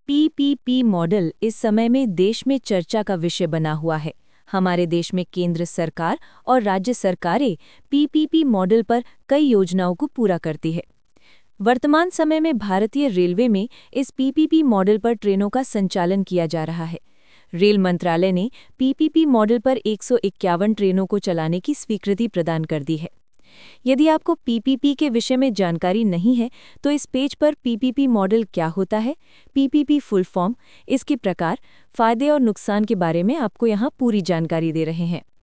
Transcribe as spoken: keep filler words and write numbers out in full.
PPP model इस समय में देश में चर्चा का विषय बना हुआ है। हमारे देश में केंद्र सरकार और राज्य सरकारें पीपीपी मॉडल पर कई योजनाओं को पूरा करती है। वर्तमान समय में भारतीय रेलवे में इस पीपीपी मॉडल पर ट्रेनों का संचालन किया जा रहा है। रेल मंत्रालय ने पीपीपी मॉडल पर एक सौ इक्यावन ट्रेनों को चलाने की स्वीकृति प्रदान कर दी है। यदि आपको पीपीपी के विषय में जानकारी नहीं है तो इस पेज पर पीपीपी मॉडल क्या होता है, पीपीपी फुल फॉर्म, इसके प्रकार, फायदे और नुकसान के बारे में आपको यहाँ पूरी जानकारी दे रहे हैं।